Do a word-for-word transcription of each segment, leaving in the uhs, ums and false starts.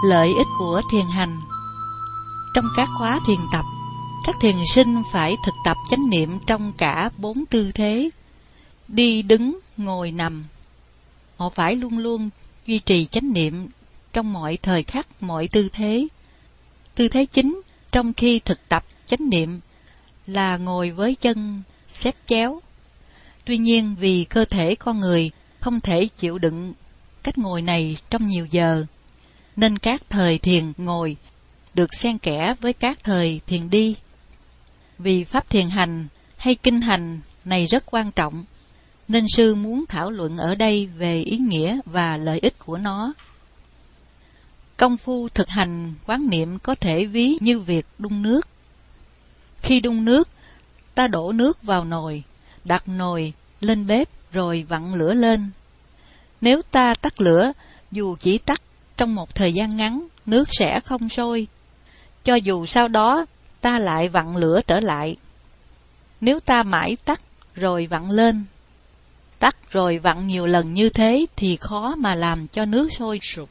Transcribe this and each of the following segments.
Lợi ích của thiền hành. Trong các khóa thiền tập, các thiền sinh phải thực tập chánh niệm trong cả bốn tư thế: đi, đứng, ngồi, nằm. Họ phải luôn luôn duy trì chánh niệm trong mọi thời khắc, mọi tư thế. Tư thế chính trong khi thực tập chánh niệm là ngồi với chân xếp chéo. Tuy nhiên, vì cơ thể con người không thể chịu đựng cách ngồi này trong nhiều giờ, nên các thời thiền ngồi được xen kẽ với các thời thiền đi. Vì pháp thiền hành hay kinh hành này rất quan trọng, nên sư muốn thảo luận ở đây về ý nghĩa và lợi ích của nó. Công phu thực hành quán niệm có thể ví như việc đun nước. Khi đun nước, ta đổ nước vào nồi, đặt nồi lên bếp rồi vặn lửa lên. Nếu ta tắt lửa, dù chỉ tắt trong một thời gian ngắn, nước sẽ không sôi, cho dù sau đó ta lại vặn lửa trở lại. Nếu ta mãi tắt rồi vặn lên, tắt rồi vặn nhiều lần như thế thì khó mà làm cho nước sôi sục.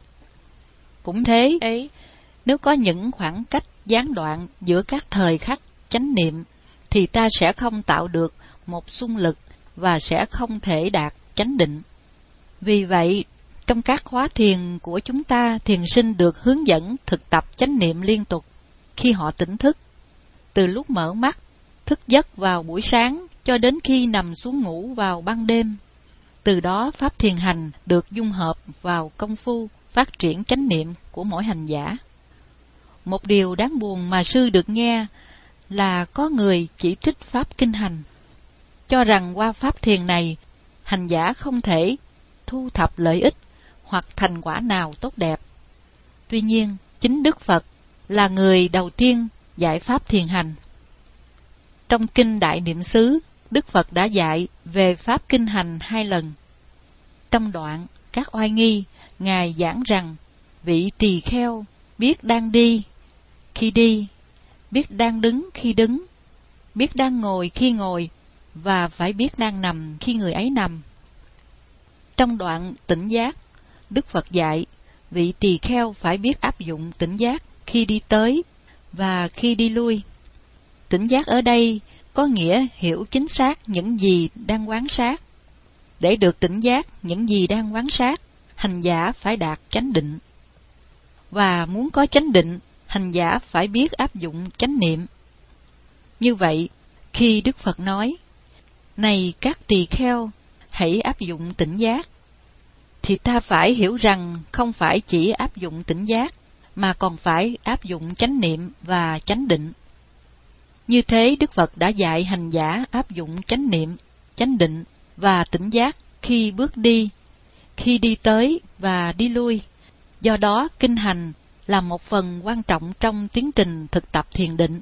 Cũng thế ấy, nếu có những khoảng cách gián đoạn giữa các thời khắc chánh niệm, thì ta sẽ không tạo được một xung lực và sẽ không thể đạt chánh định. Vì vậy, trong các khóa thiền của chúng ta, thiền sinh được hướng dẫn thực tập chánh niệm liên tục khi họ tỉnh thức, từ lúc mở mắt, thức giấc vào buổi sáng cho đến khi nằm xuống ngủ vào ban đêm. Từ đó, pháp thiền hành được dung hợp vào công phu phát triển chánh niệm của mỗi hành giả. Một điều đáng buồn mà sư được nghe là có người chỉ trích pháp kinh hành, cho rằng qua pháp thiền này, hành giả không thể thu thập lợi ích hoặc thành quả nào tốt đẹp. Tuy nhiên, chính Đức Phật là người đầu tiên dạy pháp thiền hành. Trong kinh Đại Niệm xứ, Đức Phật đã dạy về pháp kinh hành hai lần. Trong đoạn Các Oai Nghi, Ngài giảng rằng vị tỳ kheo biết đang đi khi đi, biết đang đứng khi đứng, biết đang ngồi khi ngồi, và phải biết đang nằm khi người ấy nằm. Trong đoạn tỉnh giác, Đức Phật dạy vị tỳ kheo phải biết áp dụng tỉnh giác khi đi tới và khi đi lui. Tỉnh giác ở đây có nghĩa hiểu chính xác những gì đang quan sát. Để được tỉnh giác những gì đang quan sát, hành giả phải đạt chánh định. Và muốn có chánh định, hành giả phải biết áp dụng chánh niệm. Như vậy, khi Đức Phật nói, này các tỳ kheo, hãy áp dụng tỉnh giác, thì ta phải hiểu rằng không phải chỉ áp dụng tỉnh giác, mà còn phải áp dụng chánh niệm và chánh định. Như thế, Đức Phật đã dạy hành giả áp dụng chánh niệm, chánh định và tỉnh giác khi bước đi, khi đi tới và đi lui. Do đó, kinh hành là một phần quan trọng trong tiến trình thực tập thiền định.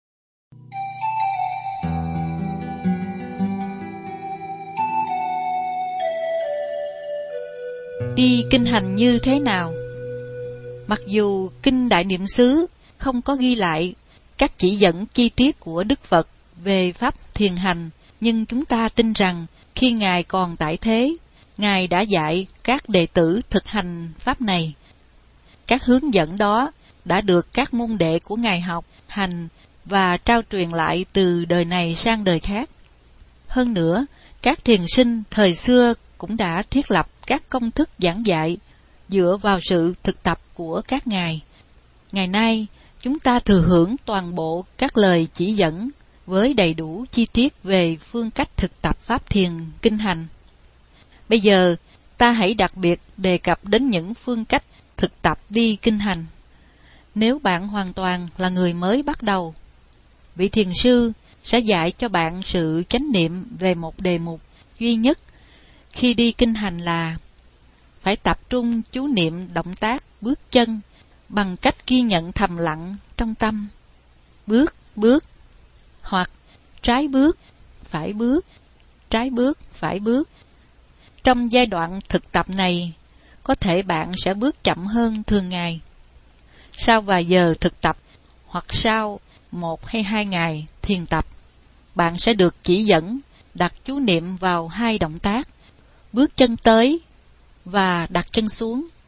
Đi kinh hành như thế nào? Mặc dù kinh Đại Niệm xứ không có ghi lại các chỉ dẫn chi tiết của Đức Phật về pháp thiền hành, nhưng chúng ta tin rằng khi Ngài còn tại thế, Ngài đã dạy các đệ tử thực hành pháp này. Các hướng dẫn đó đã được các môn đệ của Ngài học, hành và trao truyền lại từ đời này sang đời khác. Hơn nữa, các thiền sinh thời xưa cũng đã thiết lập các công thức giảng dạy dựa vào sự thực tập của các ngài. Ngày nay, chúng ta thừa hưởng toàn bộ các lời chỉ dẫn với đầy đủ chi tiết về phương cách thực tập pháp thiền kinh hành. Bây giờ, ta hãy đặc biệt đề cập đến những phương cách thực tập đi kinh hành. Nếu bạn hoàn toàn là người mới bắt đầu, vị thiền sư sẽ dạy cho bạn sự chánh niệm về một đề mục duy nhất khi đi kinh hành là phải tập trung chú niệm động tác bước chân bằng cách ghi nhận thầm lặng trong tâm. Bước, bước, hoặc trái bước, phải bước, trái bước, phải bước. Trong giai đoạn thực tập này, có thể bạn sẽ bước chậm hơn thường ngày. Sau vài giờ thực tập, hoặc sau một hay hai ngày thiền tập, bạn sẽ được chỉ dẫn đặt chú niệm vào hai động tác: bước chân tới và đặt chân xuống.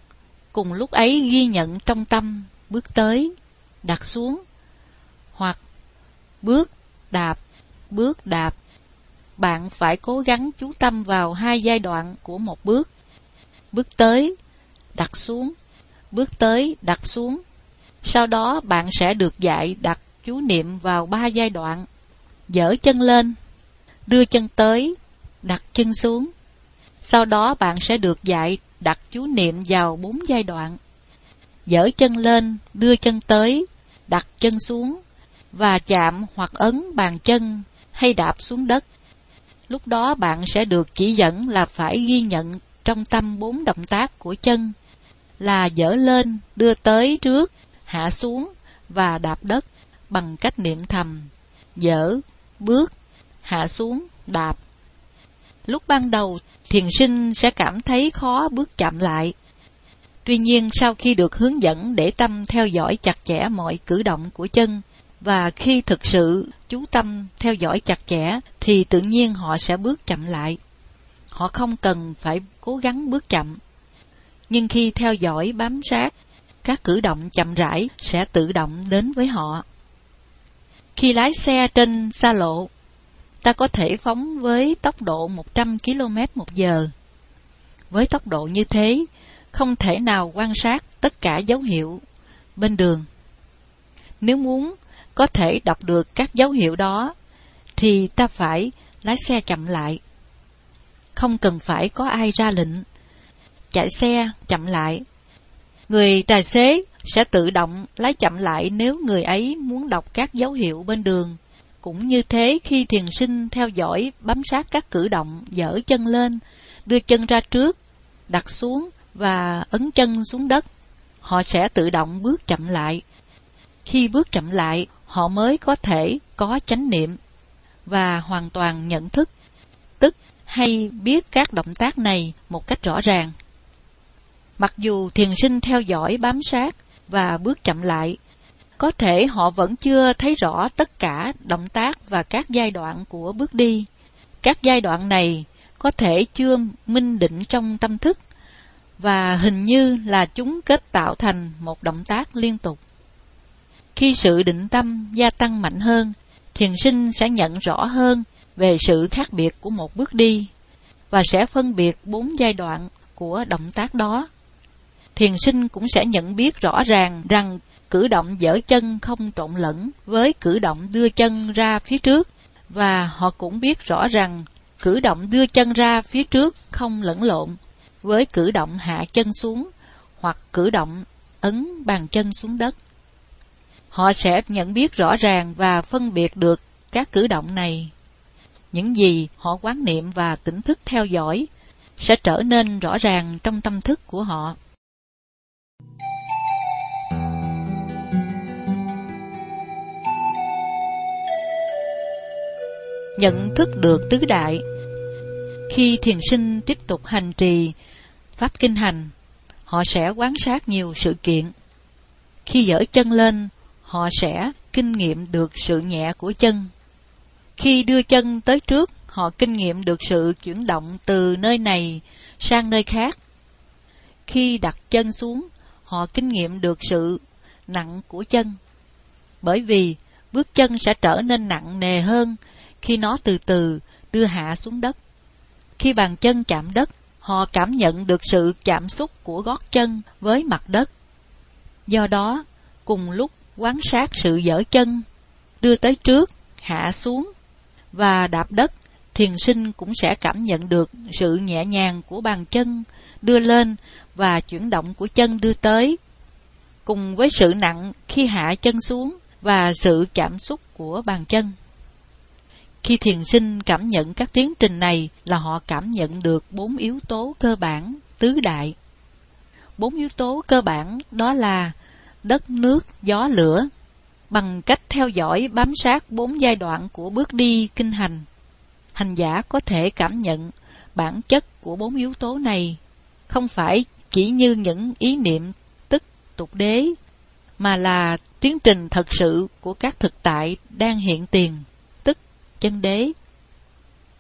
cùng lúc ấy ghi nhận trong tâm bước tới, đặt xuống, hoặc bước, đạp, bước, đạp. Bạn phải cố gắng chú tâm vào hai giai đoạn của một bước. Bước tới, đặt xuống, bước tới, đặt xuống. Sau đó bạn sẽ được dạy đặt chú niệm vào ba giai đoạn. Giở chân lên, đưa chân tới, đặt chân xuống. Sau đó bạn sẽ được dạy đặt chú niệm vào bốn giai đoạn. Giở chân lên, đưa chân tới, đặt chân xuống, và chạm hoặc ấn bàn chân hay đạp xuống đất. Lúc đó bạn sẽ được chỉ dẫn là phải ghi nhận trong tâm bốn động tác của chân là giở lên, đưa tới trước, hạ xuống và đạp đất bằng cách niệm thầm giở, bước, hạ xuống, đạp. Lúc ban đầu, thiền sinh sẽ cảm thấy khó bước chậm lại. Tuy nhiên, sau khi được hướng dẫn để tâm theo dõi chặt chẽ mọi cử động của chân, và khi thực sự chú tâm theo dõi chặt chẽ, thì tự nhiên họ sẽ bước chậm lại. Họ không cần phải cố gắng bước chậm. Nhưng khi theo dõi bám sát, các cử động chậm rãi sẽ tự động đến với họ. Khi lái xe trên xa lộ, ta có thể phóng với tốc độ một trăm ki lô mét một giờ. Với tốc độ như thế, không thể nào quan sát tất cả dấu hiệu bên đường. Nếu muốn có thể đọc được các dấu hiệu đó, thì ta phải lái xe chậm lại. Không cần phải có ai ra lệnh chạy xe chậm lại. Người tài xế sẽ tự động lái chậm lại nếu người ấy muốn đọc các dấu hiệu bên đường. Cũng như thế, khi thiền sinh theo dõi bám sát các cử động giở chân lên, đưa chân ra trước, đặt xuống và ấn chân xuống đất, họ sẽ tự động bước chậm lại. Khi bước chậm lại, họ mới có thể có chánh niệm và hoàn toàn nhận thức, tức hay biết các động tác này một cách rõ ràng. Mặc dù thiền sinh theo dõi bám sát và bước chậm lại, có thể họ vẫn chưa thấy rõ tất cả động tác và các giai đoạn của bước đi. Các giai đoạn này có thể chưa minh định trong tâm thức, và hình như là chúng kết tạo thành một động tác liên tục. Khi sự định tâm gia tăng mạnh hơn, thiền sinh sẽ nhận rõ hơn về sự khác biệt của một bước đi, và sẽ phân biệt bốn giai đoạn của động tác đó. Thiền sinh cũng sẽ nhận biết rõ ràng rằng cử động giở chân không trộn lẫn với cử động đưa chân ra phía trước, và họ cũng biết rõ rằng cử động đưa chân ra phía trước không lẫn lộn với cử động hạ chân xuống hoặc cử động ấn bàn chân xuống đất. Họ sẽ nhận biết rõ ràng và phân biệt được các cử động này. Những gì họ quán niệm và tỉnh thức theo dõi sẽ trở nên rõ ràng trong tâm thức của họ. Nhận thức được tứ đại. Khi thiền sinh tiếp tục hành trì pháp kinh hành, họ sẽ quan sát nhiều sự kiện. Khi giở chân lên, họ sẽ kinh nghiệm được sự nhẹ của chân. Khi đưa chân tới trước, họ kinh nghiệm được sự chuyển động từ nơi này sang nơi khác. Khi đặt chân xuống, họ kinh nghiệm được sự nặng của chân. Bởi vì bước chân sẽ trở nên nặng nề hơn khi nó từ từ đưa hạ xuống đất. Khi bàn chân chạm đất, họ cảm nhận được sự chạm xúc của gót chân với mặt đất. Do đó, cùng lúc quan sát sự giở chân, đưa tới trước, hạ xuống và đạp đất, thiền sinh cũng sẽ cảm nhận được sự nhẹ nhàng của bàn chân đưa lên và chuyển động của chân đưa tới, cùng với sự nặng khi hạ chân xuống và sự chạm xúc của bàn chân. Khi thiền sinh cảm nhận các tiến trình này là họ cảm nhận được bốn yếu tố cơ bản tứ đại. Bốn yếu tố cơ bản đó là đất, nước, gió, lửa. Bằng cách theo dõi bám sát bốn giai đoạn của bước đi kinh hành, hành giả có thể cảm nhận bản chất của bốn yếu tố này, không phải chỉ như những ý niệm tức tục đế, mà là tiến trình thật sự của các thực tại đang hiện tiền, tức chân đế.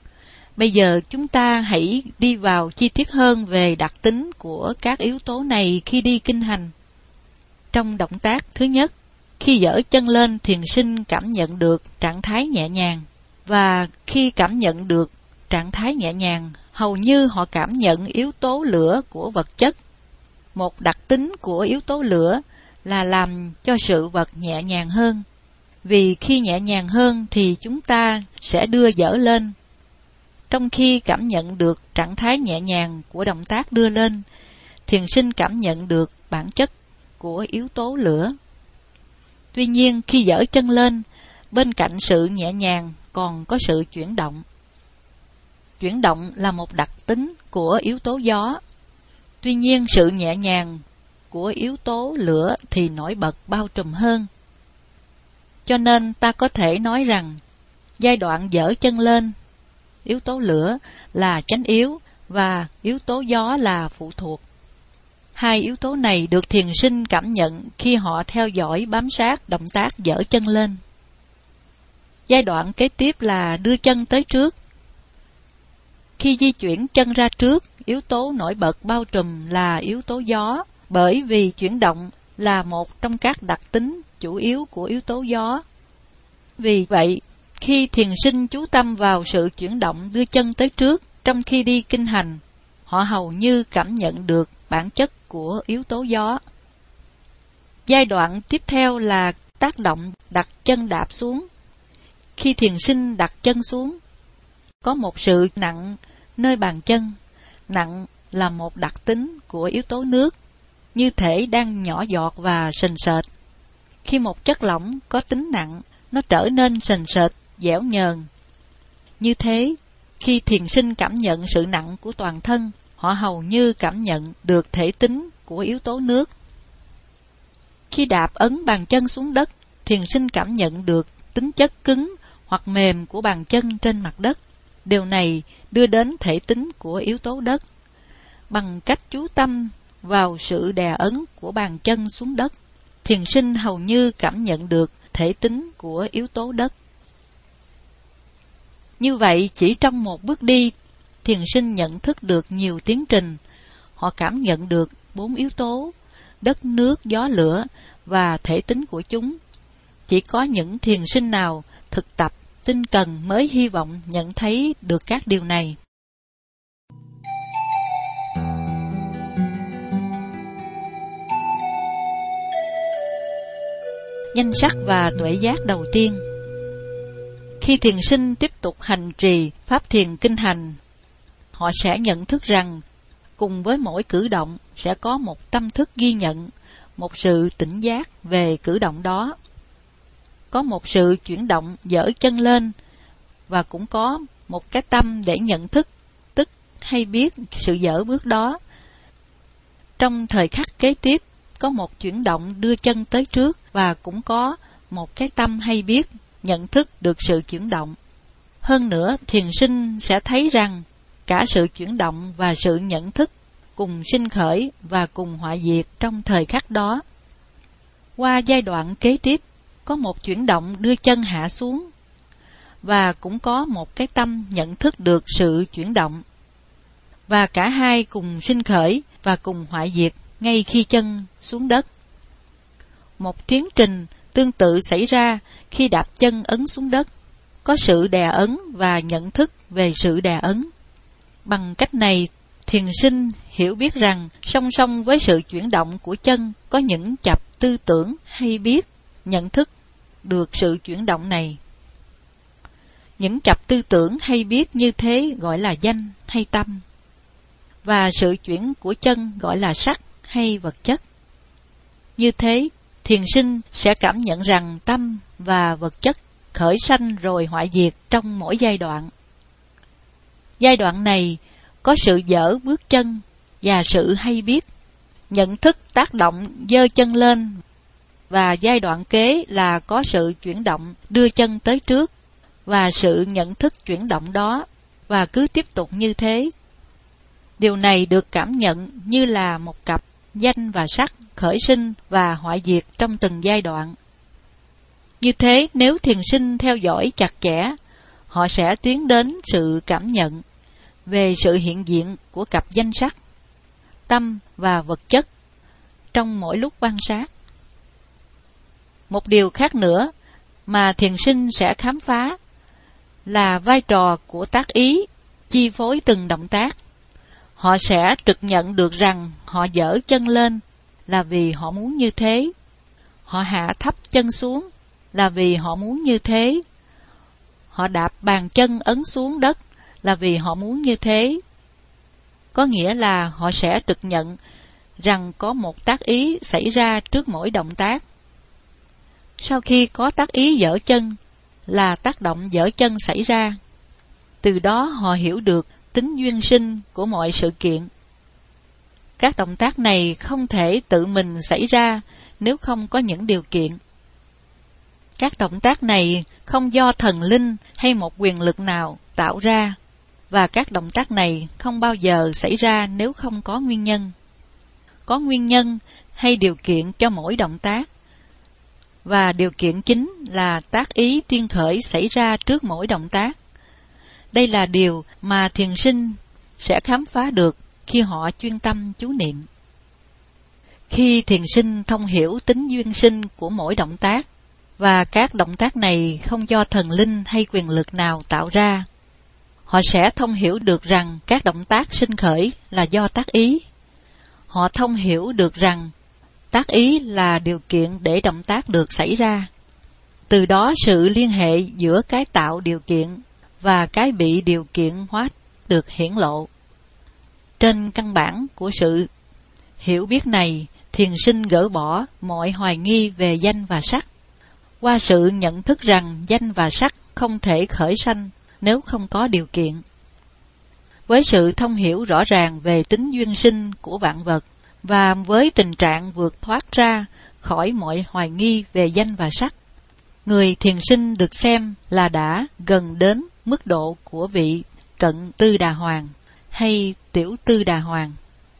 Bây giờ chúng ta hãy đi vào chi tiết hơn về đặc tính của các yếu tố này khi đi kinh hành. Trong động tác thứ nhất, khi giở chân lên, thiền sinh cảm nhận được trạng thái nhẹ nhàng, và khi cảm nhận được trạng thái nhẹ nhàng, hầu như họ cảm nhận yếu tố lửa của vật chất. Một đặc tính của yếu tố lửa là làm cho sự vật nhẹ nhàng hơn. Vì khi nhẹ nhàng hơn thì chúng ta sẽ đưa dở lên. Trong khi cảm nhận được trạng thái nhẹ nhàng của động tác đưa lên, thiền sinh cảm nhận được bản chất của yếu tố lửa. Tuy nhiên, khi giở chân lên, bên cạnh sự nhẹ nhàng còn có sự chuyển động. Chuyển động là một đặc tính của yếu tố gió. Tuy nhiên, sự nhẹ nhàng của yếu tố lửa thì nổi bật bao trùm hơn. Cho nên ta có thể nói rằng giai đoạn giở chân lên, yếu tố lửa là chánh yếu và yếu tố gió là phụ thuộc. Hai yếu tố này được thiền sinh cảm nhận khi họ theo dõi bám sát động tác giở chân lên. Giai đoạn kế tiếp là đưa chân tới trước. Khi di chuyển chân ra trước, yếu tố nổi bật bao trùm là yếu tố gió, bởi vì chuyển động là một trong các đặc tính chủ yếu của yếu tố gió. Vì vậy, khi thiền sinh chú tâm vào sự chuyển động đưa chân tới trước trong khi đi kinh hành, họ hầu như cảm nhận được bản chất của yếu tố gió. Giai đoạn tiếp theo là tác động đặt chân đạp xuống. Khi thiền sinh đặt chân xuống, có một sự nặng nơi bàn chân. Nặng là một đặc tính của yếu tố nước, như thể đang nhỏ giọt và sền sệt. Khi một chất lỏng có tính nặng, nó trở nên sền sệt, dẻo nhờn. Như thế, khi thiền sinh cảm nhận sự nặng của toàn thân, họ hầu như cảm nhận được thể tính của yếu tố nước. Khi đạp ấn bàn chân xuống đất, thiền sinh cảm nhận được tính chất cứng hoặc mềm của bàn chân trên mặt đất. Điều này đưa đến thể tính của yếu tố đất. Bằng cách chú tâm vào sự đè ấn của bàn chân xuống đất, thiền sinh hầu như cảm nhận được thể tính của yếu tố đất. Như vậy, chỉ trong một bước đi, thiền sinh nhận thức được nhiều tiến trình. Họ cảm nhận được bốn yếu tố: đất, nước, gió, lửa và thể tính của chúng. Chỉ có những thiền sinh nào thực tập tinh cần mới hy vọng nhận thấy được các điều này. Danh sắc và tuệ giác đầu tiên. Khi thiền sinh tiếp tục hành trì pháp thiền kinh hành, họ sẽ nhận thức rằng cùng với mỗi cử động sẽ có một tâm thức ghi nhận, một sự tỉnh giác về cử động đó. Có một sự chuyển động dở chân lên và cũng có một cái tâm để nhận thức, tức hay biết sự dở bước đó. Trong thời khắc kế tiếp, có một chuyển động đưa chân tới trước và cũng có một cái tâm hay biết nhận thức được sự chuyển động. Hơn nữa, thiền sinh sẽ thấy rằng cả sự chuyển động và sự nhận thức cùng sinh khởi và cùng hoại diệt trong thời khắc đó. Qua giai đoạn kế tiếp, có một chuyển động đưa chân hạ xuống và cũng có một cái tâm nhận thức được sự chuyển động, và cả hai cùng sinh khởi và cùng hoại diệt ngay khi chân xuống đất. Một tiến trình tương tự xảy ra khi đạp chân ấn xuống đất. Có sự đè ấn và nhận thức về sự đè ấn. Bằng cách này, thiền sinh hiểu biết rằng song song với sự chuyển động của chân có những chập tư tưởng hay biết nhận thức được sự chuyển động này. Những chập tư tưởng hay biết như thế gọi là danh hay tâm, và sự chuyển của chân gọi là sắc hay vật chất. Như thế, thiền sinh sẽ cảm nhận rằng tâm và vật chất khởi sanh rồi hoại diệt trong mỗi giai đoạn. Giai đoạn này có sự dở bước chân và sự hay biết, nhận thức tác động giơ chân lên, và giai đoạn kế là có sự chuyển động đưa chân tới trước và sự nhận thức chuyển động đó, và cứ tiếp tục như thế. Điều này được cảm nhận như là một cặp danh và sắc khởi sinh và hoại diệt trong từng giai đoạn. Như thế, nếu thiền sinh theo dõi chặt chẽ, họ sẽ tiến đến sự cảm nhận về sự hiện diện của cặp danh sắc, tâm và vật chất trong mỗi lúc quan sát. Một điều khác nữa mà thiền sinh sẽ khám phá là vai trò của tác ý chi phối từng động tác. Họ sẽ trực nhận được rằng họ giở chân lên là vì họ muốn như thế, họ hạ thấp chân xuống là vì họ muốn như thế, họ đạp bàn chân ấn xuống đất là vì họ muốn như thế. Có nghĩa là họ sẽ trực nhận rằng có một tác ý xảy ra trước mỗi động tác. Sau khi có tác ý giở chân là tác động giở chân xảy ra. Từ đó họ hiểu được tính duyên sinh của mọi sự kiện. Các động tác này không thể tự mình xảy ra nếu không có những điều kiện. Các động tác này không do thần linh hay một quyền lực nào tạo ra, và các động tác này không bao giờ xảy ra nếu không có nguyên nhân. Có nguyên nhân hay điều kiện cho mỗi động tác, và điều kiện chính là tác ý tiên khởi xảy ra trước mỗi động tác. Đây là điều mà thiền sinh sẽ khám phá được khi họ chuyên tâm chú niệm. Khi thiền sinh thông hiểu tính duyên sinh của mỗi động tác, và các động tác này không do thần linh hay quyền lực nào tạo ra, họ sẽ thông hiểu được rằng các động tác sinh khởi là do tác ý. Họ thông hiểu được rằng tác ý là điều kiện để động tác được xảy ra. Từ đó sự liên hệ giữa cái tạo điều kiện và cái bị điều kiện hóa được hiển lộ. Trên căn bản của sự hiểu biết này, thiền sinh gỡ bỏ mọi hoài nghi về danh và sắc, qua sự nhận thức rằng danh và sắc không thể khởi sanh nếu không có điều kiện. Với sự thông hiểu rõ ràng về tính duyên sinh của vạn vật, và với tình trạng vượt thoát ra khỏi mọi hoài nghi về danh và sắc, người thiền sinh được xem là đã gần đến mức độ của vị cận tư đà hoàng hay tiểu tư đà hoàng.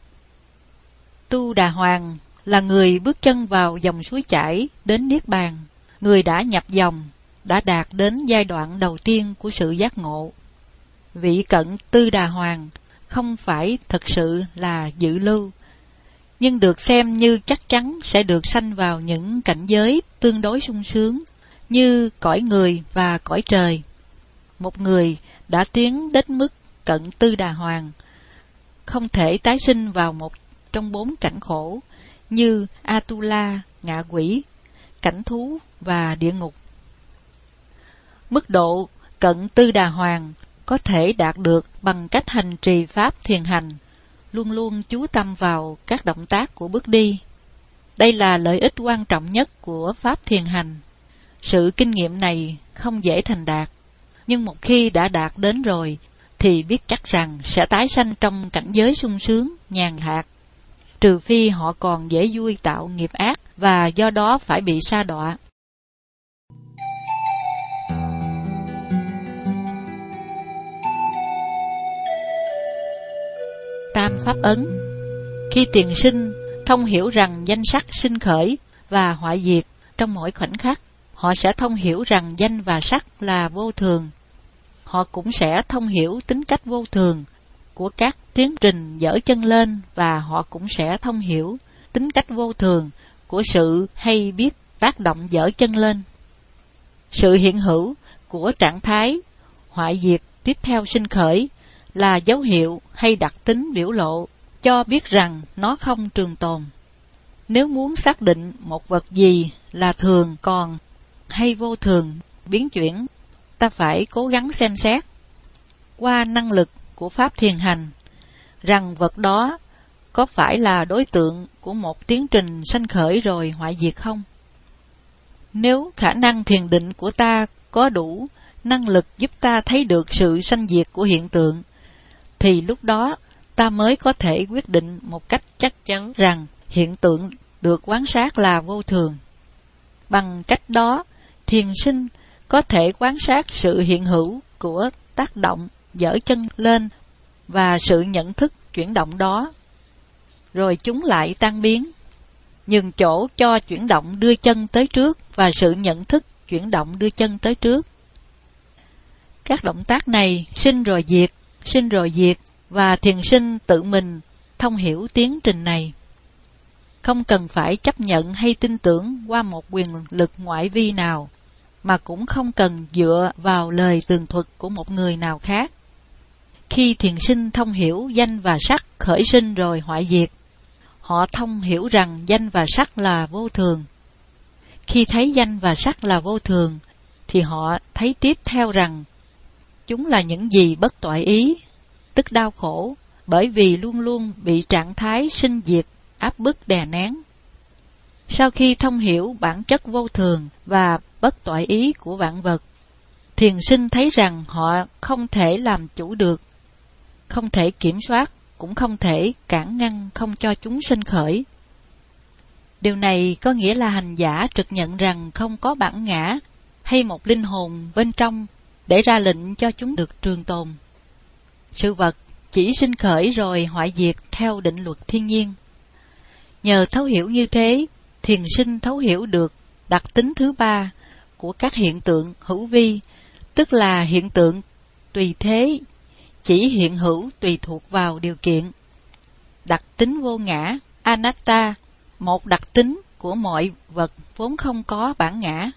Tu đà hoàng là người bước chân vào dòng suối chảy đến niết bàn, người đã nhập dòng, đã đạt đến giai đoạn đầu tiên của sự giác ngộ. Vị cận tư đà hoàng không phải thực sự là dự lưu, nhưng được xem như chắc chắn sẽ được sanh vào những cảnh giới tương đối sung sướng như cõi người và cõi trời. Một người đã tiến đến mức cận tư đà hoàng không thể tái sinh vào một trong bốn cảnh khổ như Atula, ngạ quỷ, cảnh thú và địa ngục. Mức độ cận tư đà hoàng có thể đạt được bằng cách hành trì pháp thiền hành, luôn luôn chú tâm vào các động tác của bước đi. Đây là lợi ích quan trọng nhất của pháp thiền hành. Sự kinh nghiệm này không dễ thành đạt, nhưng một khi đã đạt đến rồi thì biết chắc rằng sẽ tái sanh trong cảnh giới sung sướng, nhàn hạ, trừ phi họ còn dễ vui tạo nghiệp ác và do đó phải bị sa đọa. Tam pháp ấn. Khi tiền sinh thông hiểu rằng danh sắc sinh khởi và hoại diệt trong mỗi khoảnh khắc, họ sẽ thông hiểu rằng danh và sắc là vô thường. Họ cũng sẽ thông hiểu tính cách vô thường của các tiến trình dở chân lên, và họ cũng sẽ thông hiểu tính cách vô thường của sự hay biết tác động dở chân lên. Sự hiện hữu của trạng thái hoại diệt tiếp theo sinh khởi là dấu hiệu hay đặc tính biểu lộ cho biết rằng nó không trường tồn. Nếu muốn xác định một vật gì là thường còn hay vô thường, biến chuyển, ta phải cố gắng xem xét qua năng lực của pháp thiền hành rằng vật đó có phải là đối tượng của một tiến trình sanh khởi rồi hoại diệt không. Nếu khả năng thiền định của ta có đủ năng lực giúp ta thấy được sự sanh diệt của hiện tượng, thì lúc đó ta mới có thể quyết định một cách chắc chắn rằng hiện tượng được quan sát là vô thường. Bằng cách đó, thiền sinh có thể quan sát sự hiện hữu của tác động dở chân lên và sự nhận thức chuyển động đó, rồi chúng lại tan biến, nhường chỗ cho chuyển động đưa chân tới trước và sự nhận thức chuyển động đưa chân tới trước. Các động tác này sinh rồi diệt, sinh rồi diệt, và thiền sinh tự mình thông hiểu tiến trình này. Không cần phải chấp nhận hay tin tưởng qua một quyền lực ngoại vi nào, mà cũng không cần dựa vào lời tường thuật của một người nào khác. Khi thiền sinh thông hiểu danh và sắc khởi sinh rồi hoại diệt, họ thông hiểu rằng danh và sắc là vô thường. Khi thấy danh và sắc là vô thường, thì họ thấy tiếp theo rằng chúng là những gì bất toại ý, tức đau khổ, bởi vì luôn luôn bị trạng thái sinh diệt, áp bức đè nén. Sau khi thông hiểu bản chất vô thường và bất toại ý của vạn vật, thiền sinh thấy rằng họ không thể làm chủ được, không thể kiểm soát, cũng không thể cản ngăn không cho chúng sinh khởi. Điều này có nghĩa là hành giả trực nhận rằng không có bản ngã hay một linh hồn bên trong để ra lệnh cho chúng được trường tồn. Sự vật chỉ sinh khởi rồi hoại diệt theo định luật thiên nhiên. Nhờ thấu hiểu như thế, thiền sinh thấu hiểu được đặc tính thứ ba của các hiện tượng hữu vi, tức là hiện tượng tùy thế, chỉ hiện hữu tùy thuộc vào điều kiện. Đặc tính vô ngã, anatta, một đặc tính của mọi vật vốn không có bản ngã.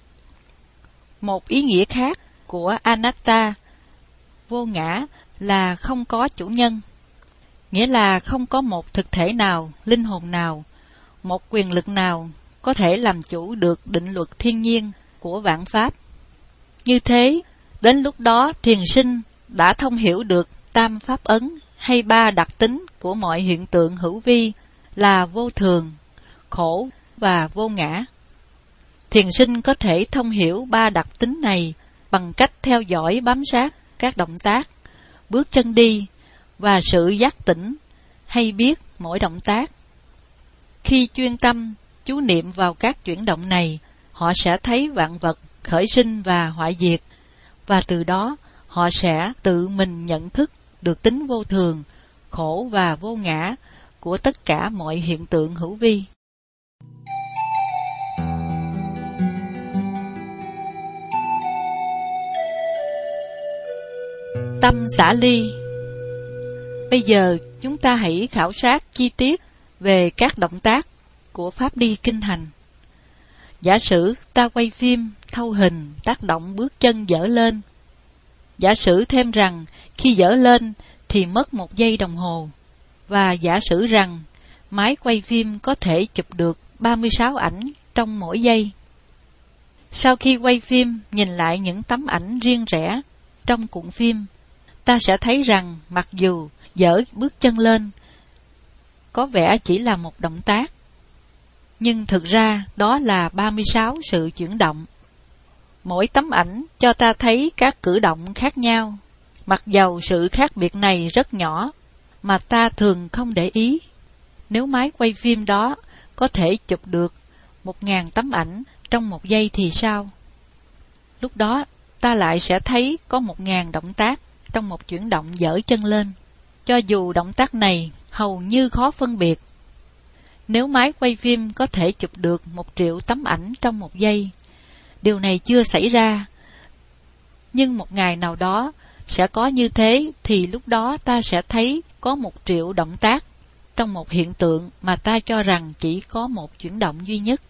Một ý nghĩa khác của anatta, vô ngã, là không có chủ nhân, nghĩa là không có một thực thể nào, linh hồn nào, một quyền lực nào có thể làm chủ được định luật thiên nhiên của vạn pháp. Như thế, đến lúc đó thiền sinh đã thông hiểu được tam pháp ấn hay ba đặc tính của mọi hiện tượng hữu vi là vô thường, khổ và vô ngã. Thiền sinh có thể thông hiểu ba đặc tính này bằng cách theo dõi bám sát các động tác, bước chân đi và sự giác tỉnh hay biết mỗi động tác. Khi chuyên tâm chú niệm vào các chuyển động này, họ sẽ thấy vạn vật khởi sinh và hoại diệt, và từ đó họ sẽ tự mình nhận thức được tính vô thường, khổ và vô ngã của tất cả mọi hiện tượng hữu vi. Tâm xả ly. Bây giờ chúng ta hãy khảo sát chi tiết về các động tác của pháp đi kinh hành. Giả sử ta quay phim, thâu hình, tác động bước chân dở lên. Giả sử thêm rằng khi dở lên thì mất một giây đồng hồ, và giả sử rằng máy quay phim có thể chụp được ba mươi sáu ảnh trong mỗi giây. Sau khi quay phim, nhìn lại những tấm ảnh riêng rẽ trong cuộn phim, ta sẽ thấy rằng mặc dù dở bước chân lên có vẻ chỉ là một động tác, nhưng thực ra đó là ba mươi sáu sự chuyển động. Mỗi tấm ảnh cho ta thấy các cử động khác nhau, mặc dầu sự khác biệt này rất nhỏ mà ta thường không để ý. Nếu máy quay phim đó có thể chụp được một ngàn tấm ảnh trong một giây thì sao? Lúc đó ta lại sẽ thấy có một ngàn động tác trong một chuyển động dở chân lên, cho dù động tác này hầu như khó phân biệt. Nếu máy quay phim có thể chụp được một triệu tấm ảnh trong một giây, điều này chưa xảy ra, nhưng một ngày nào đó sẽ có như thế, thì lúc đó ta sẽ thấy có một triệu động tác trong một hiện tượng mà ta cho rằng chỉ có một chuyển động duy nhất.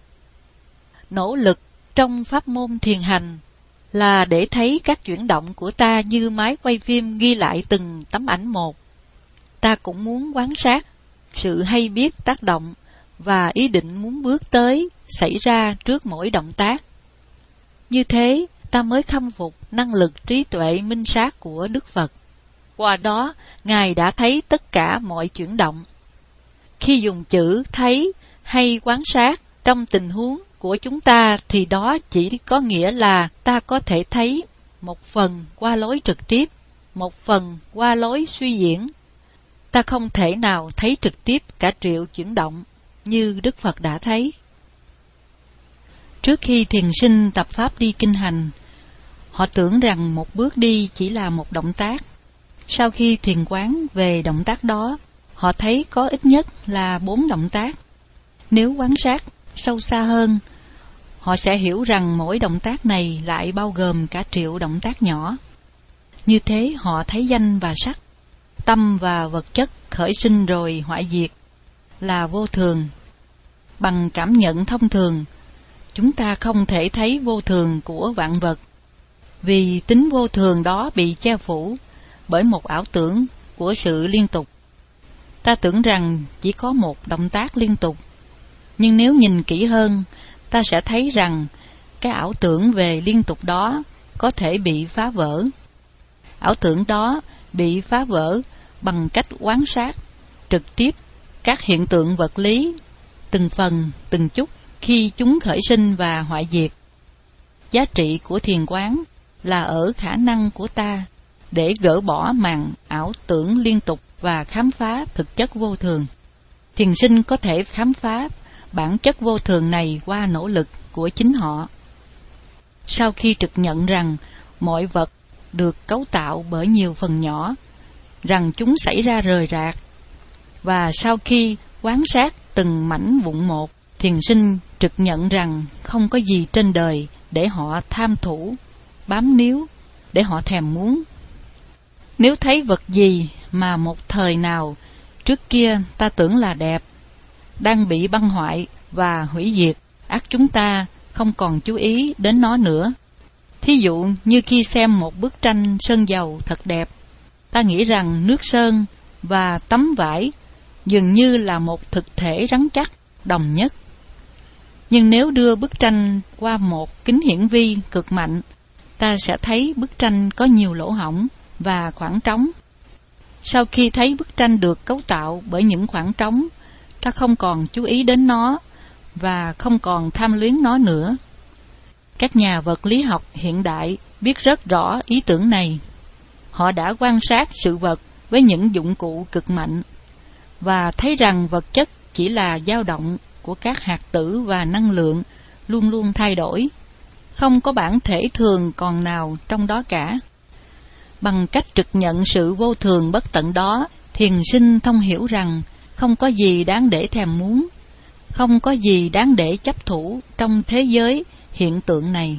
Nỗ lực trong pháp môn thiền hành là để thấy các chuyển động của ta như máy quay phim ghi lại từng tấm ảnh một. Ta cũng muốn quan sát sự hay biết tác động và ý định muốn bước tới xảy ra trước mỗi động tác. Như thế, ta mới khâm phục năng lực trí tuệ minh sát của Đức Phật. Qua đó, Ngài đã thấy tất cả mọi chuyển động. Khi dùng chữ thấy hay quan sát trong tình huống của chúng ta thì đó chỉ có nghĩa là ta có thể thấy một phần qua lối trực tiếp, một phần qua lối suy diễn. Ta không thể nào thấy trực tiếp cả triệu chuyển động như Đức Phật đã thấy. Trước khi thiền sinh tập pháp đi kinh hành, họ tưởng rằng một bước đi chỉ là một động tác. Sau khi thiền quán về động tác đó, họ thấy có ít nhất là bốn động tác. Nếu quan sát sâu xa hơn, họ sẽ hiểu rằng mỗi động tác này lại bao gồm cả triệu động tác nhỏ. Như thế họ thấy danh và sắc, tâm và vật chất khởi sinh rồi hoại diệt là vô thường. Bằng cảm nhận thông thường, chúng ta không thể thấy vô thường của vạn vật, vì tính vô thường đó bị che phủ bởi một ảo tưởng của sự liên tục. Ta tưởng rằng chỉ có một động tác liên tục, nhưng nếu nhìn kỹ hơn, ta sẽ thấy rằng cái ảo tưởng về liên tục đó có thể bị phá vỡ. Ảo tưởng đó bị phá vỡ bằng cách quan sát trực tiếp các hiện tượng vật lý, từng phần, từng chút khi chúng khởi sinh và hoại diệt. Giá trị của thiền quán là ở khả năng của ta để gỡ bỏ màn ảo tưởng liên tục và khám phá thực chất vô thường. Thiền sinh có thể khám phá bản chất vô thường này qua nỗ lực của chính họ. Sau khi trực nhận rằng mọi vật được cấu tạo bởi nhiều phần nhỏ, rằng chúng xảy ra rời rạc, và sau khi quan sát từng mảnh vụn một, thiền sinh trực nhận rằng không có gì trên đời để họ tham thủ, bám níu, để họ thèm muốn. Nếu thấy vật gì mà một thời nào trước kia ta tưởng là đẹp, đang bị băng hoại và hủy diệt, ắt chúng ta không còn chú ý đến nó nữa. Thí dụ như khi xem một bức tranh sơn dầu thật đẹp, ta nghĩ rằng nước sơn và tấm vải dường như là một thực thể rắn chắc, đồng nhất. Nhưng nếu đưa bức tranh qua một kính hiển vi cực mạnh, ta sẽ thấy bức tranh có nhiều lỗ hổng và khoảng trống. Sau khi thấy bức tranh được cấu tạo bởi những khoảng trống, ta không còn chú ý đến nó và không còn tham luyến nó nữa. Các nhà vật lý học hiện đại biết rất rõ ý tưởng này. Họ đã quan sát sự vật với những dụng cụ cực mạnh và thấy rằng vật chất chỉ là dao động của các hạt tử và năng lượng luôn luôn thay đổi, không có bản thể thường còn nào trong đó cả. Bằng cách trực nhận sự vô thường bất tận đó, thiền sinh thông hiểu rằng không có gì đáng để thèm muốn, không có gì đáng để chấp thủ trong thế giới hiện tượng này.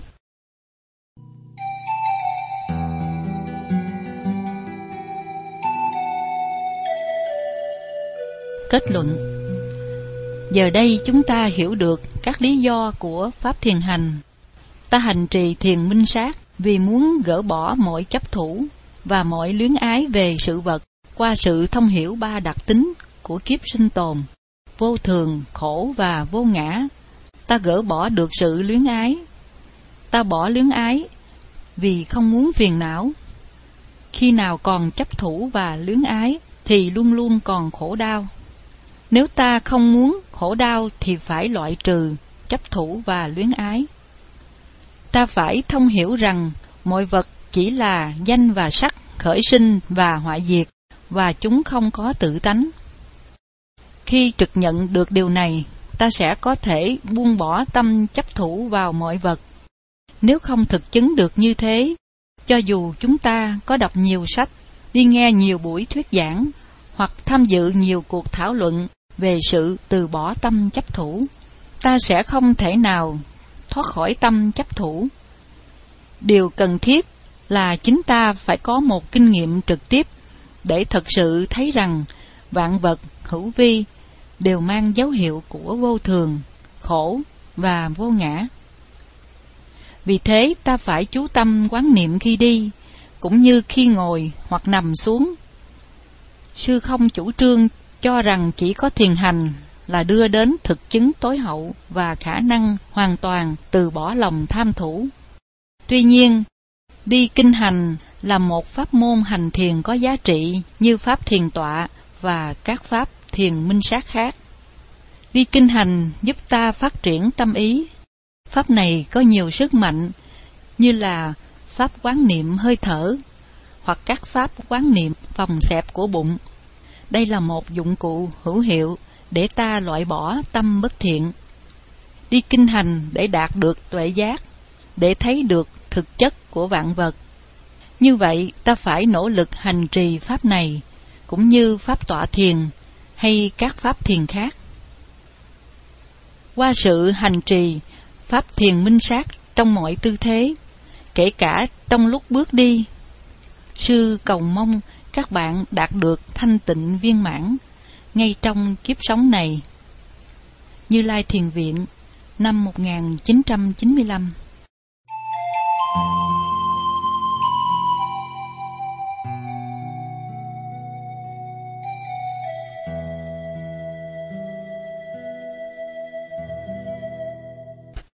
Kết luận. Giờ đây chúng ta hiểu được các lý do của pháp thiền hành. Ta hành trì thiền minh sát vì muốn gỡ bỏ mọi chấp thủ và mọi luyến ái về sự vật qua sự thông hiểu ba đặc tính của kiếp sinh tồn: vô thường, khổ và vô ngã. Ta gỡ bỏ được sự luyến ái. Ta bỏ luyến ái vì không muốn phiền não. Khi nào còn chấp thủ và luyến ái thì luôn luôn còn khổ đau. Nếu ta không muốn khổ đau thì phải loại trừ chấp thủ và luyến ái. Ta phải thông hiểu rằng mọi vật chỉ là danh và sắc khởi sinh và hoại diệt, và chúng không có tự tánh. Khi trực nhận được điều này, ta sẽ có thể buông bỏ tâm chấp thủ vào mọi vật. Nếu không thực chứng được như thế, cho dù chúng ta có đọc nhiều sách, đi nghe nhiều buổi thuyết giảng, hoặc tham dự nhiều cuộc thảo luận về sự từ bỏ tâm chấp thủ, ta sẽ không thể nào thoát khỏi tâm chấp thủ. Điều cần thiết là chính ta phải có một kinh nghiệm trực tiếp để thật sự thấy rằng vạn vật hữu vi đều mang dấu hiệu của vô thường, khổ và vô ngã. Vì thế ta phải chú tâm quán niệm khi đi, cũng như khi ngồi hoặc nằm xuống. Sư không chủ trương cho rằng chỉ có thiền hành là đưa đến thực chứng tối hậu và khả năng hoàn toàn từ bỏ lòng tham thủ. Tuy nhiên, đi kinh hành là một pháp môn hành thiền có giá trị như pháp thiền tọa và các pháp thiền minh sát khác. Đi kinh hành giúp ta phát triển tâm ý. Pháp này có nhiều sức mạnh như là pháp quán niệm hơi thở hoặc các pháp quán niệm vòng xẹp của bụng. Đây là một dụng cụ hữu hiệu để ta loại bỏ tâm bất thiện. Đi kinh hành để đạt được tuệ giác, để thấy được thực chất của vạn vật. Như vậy ta phải nỗ lực hành trì pháp này, cũng như pháp tọa thiền hay các pháp thiền khác. Qua sự hành trì pháp thiền minh sát trong mọi tư thế, kể cả trong lúc bước đi, sư cầu mong các bạn đạt được thanh tịnh viên mãn ngay trong kiếp sống này. Như Lai Thiền Viện, năm một nghìn chín trăm chín mươi lăm.